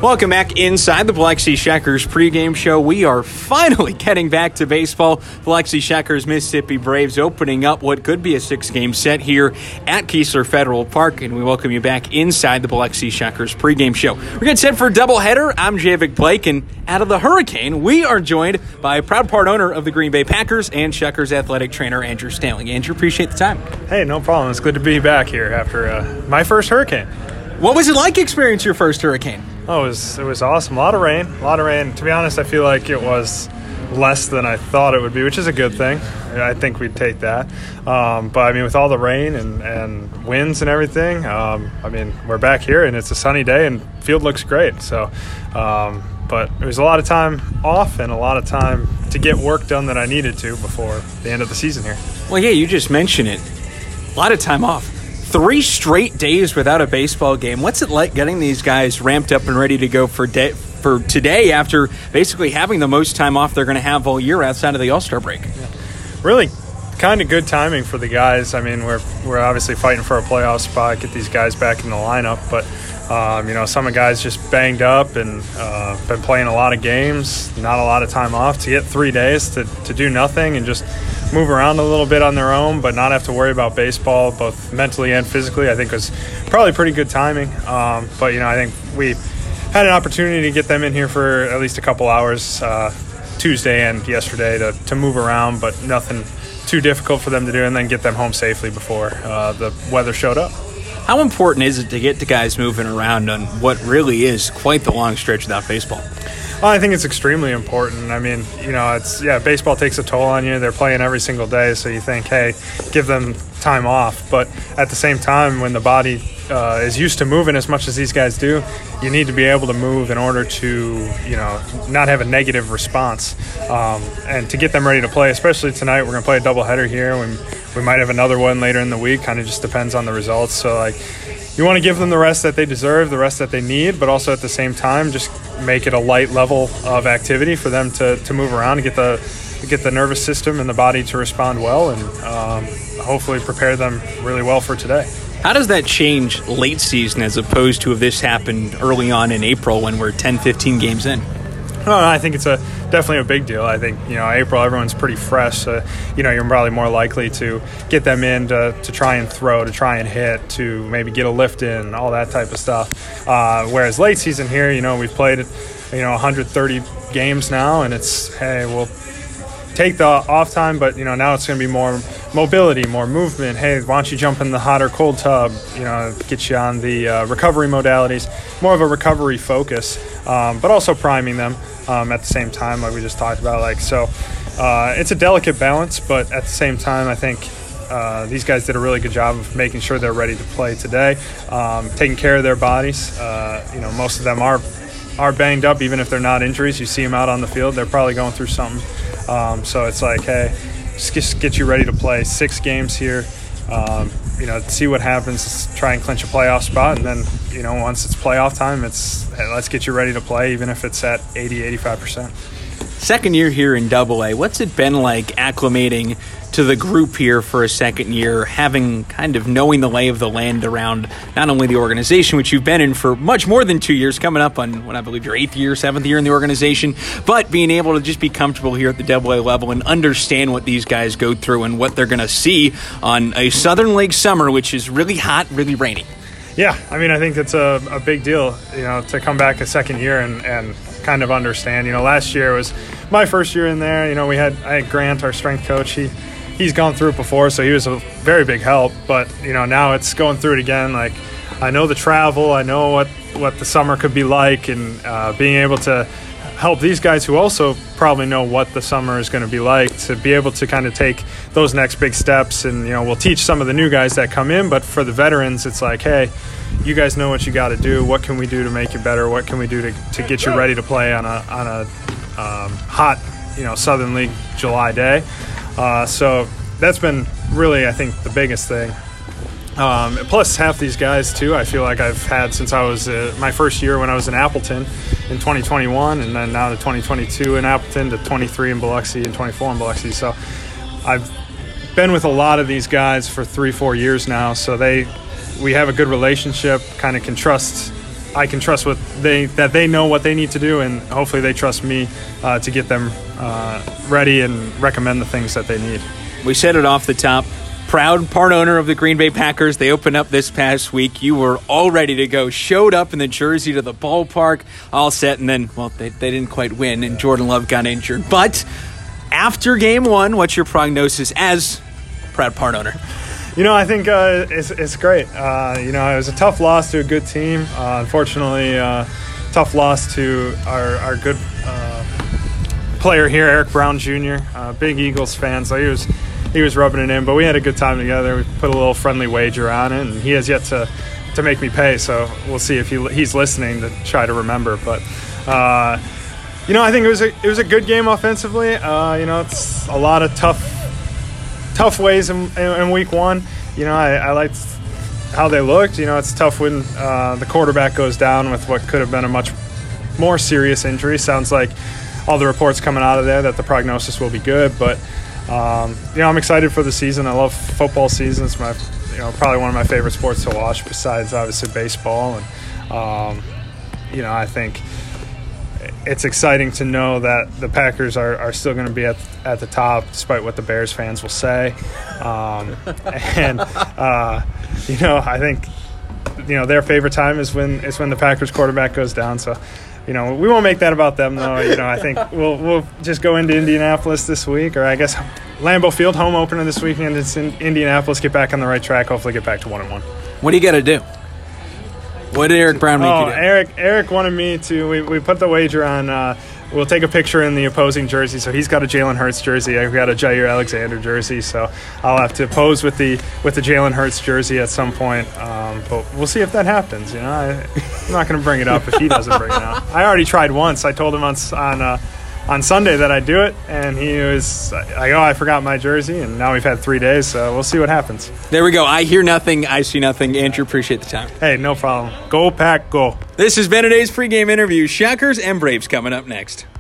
Welcome back inside the Biloxi Shuckers pregame show. We are finally getting back to baseball. Biloxi Shuckers Mississippi Braves opening up what could be a 6-game set here at Keesler Federal Park, and we welcome you back inside the Biloxi Shuckers pregame show. We're getting set for a doubleheader. I'm Javik Blake, and out of the Hurricane, we are joined by a proud part owner of the Green Bay Packers and Shuckers athletic trainer Andrew Stanley. Andrew, appreciate the time. Hey, no problem. It's good to be back here after my first hurricane. What was it like experiencing your first hurricane? Oh, it was awesome. A lot of rain. To be honest, I feel like it was less than I thought it would be, which is a good thing. I think we'd take that. But, I mean, with all the rain and winds and everything, we're back here, and it's a sunny day, and field looks great. So, but it was a lot of time off and a lot of time to get work done that I needed to before the end of the season here. Well, yeah, you just mentioned it. A lot of time off. 3 straight days without a baseball game. What's it like getting these guys ramped up and ready to go for today after basically having the most time off they're going to have all year outside of the All-Star break? Yeah. Really kind of good timing for the guys. I mean, we're obviously fighting for a playoff spot, get these guys back in the lineup, but some of the guys just banged up and been playing a lot of games, not a lot of time off. To get 3 days to do nothing and just move around a little bit on their own, but not have to worry about baseball, both mentally and physically, I think was probably pretty good timing. I think we had an opportunity to get them in here for at least a couple hours Tuesday and yesterday to move around, but nothing too difficult for them to do, and then get them home safely before the weather showed up. How important is it to get the guys moving around on what really is quite the long stretch without baseball? I think it's extremely important. I mean, baseball takes a toll on you. They're playing every single day, so you think, hey, give them time off. But at the same time, when the body is used to moving as much as these guys do, you need to be able to move in order to, not have a negative response. And to get them ready to play, especially tonight, we're going to play a doubleheader here. We might have another one later in the week, kind of just depends on the results. So, you want to give them the rest that they deserve, the rest that they need, but also at the same time just make it a light level of activity for them to move around and get the nervous system and the body to respond well, and hopefully prepare them really well for today. How does that change late season as opposed to if this happened early on in April when we're 10, 15 games in? No, I think it's definitely a big deal. I think, April, everyone's pretty fresh. So, you're probably more likely to get them in to try and throw, to try and hit, to maybe get a lift in, all that type of stuff. Whereas late season here, we've played, 130 games now, and it's, hey, we'll take the off time, but, now it's going to be more mobility, more movement. Hey, why don't you jump in the hot or cold tub, get you on the recovery modalities, more of a recovery focus, but also priming them at the same time, like we just talked about. It's a delicate balance, but at the same time, I think these guys did a really good job of making sure they're ready to play today, taking care of their bodies. Most of them are banged up, even if they're not injuries. You see them out on the field, they're probably going through something. So it's like, hey, just get you ready to play 6 games here, see what happens, try and clinch a playoff spot, and then, once it's playoff time, it's, hey, let's get you ready to play, even if it's at 80-85%. Second year here in AA, what's it been like acclimating to the group here for a second year, having kind of knowing the lay of the land around not only the organization, which you've been in for much more than 2 years, coming up on what I believe your 8th year, 7th year in the organization, but being able to just be comfortable here at the AA level and understand what these guys go through and what they're going to see on a Southern League summer, which is really hot, really rainy. Yeah, I think it's a big deal, to come back a second year and kind of understand. Last year was my first year in there. I had Grant, our strength coach. He's gone through it before, so he was a very big help. But, now it's going through it again. I know the travel. I know what the summer could be like, and being able to help these guys who also probably know what the summer is going to be like, to be able to kind of take those next big steps. And, we'll teach some of the new guys that come in, but for the veterans, it's like, hey, you guys know what you got to do. What can we do to make you better? What can we do to get you ready to play on a hot, Southern League July day? So that's been really, I think, the biggest thing. Plus, half these guys, too, I feel like I've had since I was my first year when I was in Appleton in 2021, and then now to 2022 in Appleton, to 23 in Biloxi and 24 in Biloxi. So I've been with a lot of these guys for 3-4 years now, so we have a good relationship, kind of can trust I can trust that they know what they need to do, and hopefully they trust me to get them ready and recommend the things that they need. We said it off the top. Proud part owner of the Green Bay Packers. They opened up this past week. You were all ready to go. Showed up in the jersey to the ballpark, all set, and then, well, they didn't quite win, and Jordan Love got injured. But after game one, what's your prognosis as proud part owner? I think it's great. It was a tough loss to a good team. Unfortunately, tough loss to our good player here, Eric Brown Jr., big Eagles fan, so he was rubbing it in. But we had a good time together. We put a little friendly wager on it, and he has yet to make me pay, so we'll see if he's listening to try to remember. But I think it was a good game offensively. It's a lot of tough ways in week one. I liked how they looked. It's tough when the quarterback goes down with what could have been a much more serious injury. Sounds like all the reports coming out of there that the prognosis will be good. But, I'm excited for the season. I love football season. It's probably one of my favorite sports to watch besides obviously baseball. And, I think it's exciting to know that the Packers are still going to be at the top, despite what the Bears fans will say. I think their favorite time is when the Packers quarterback goes down. So, we won't make that about them, though. I think we'll just go into Indianapolis this week, or I guess Lambeau Field home opener this weekend. It's in Indianapolis. Get back on the right track. Hopefully, get back to 1-1. What do you got to do? What did Eric Brown make you do? Eric wanted me to. We put the wager on. We'll take a picture in the opposing jersey. So he's got a Jalen Hurts jersey. I've got a Jair Alexander jersey. So I'll have to pose with the Jalen Hurts jersey at some point. But we'll see if that happens. I'm not going to bring it up if he doesn't bring it up. I already tried once. I told him on Sunday that I'd do it, and he was like, I forgot my jersey, and now we've had 3 days, so we'll see what happens. There we go. I hear nothing. I see nothing. Andrew, appreciate the time. Hey, no problem. Go Pack, go. This has been today's pregame interview. Shackers and Braves coming up next.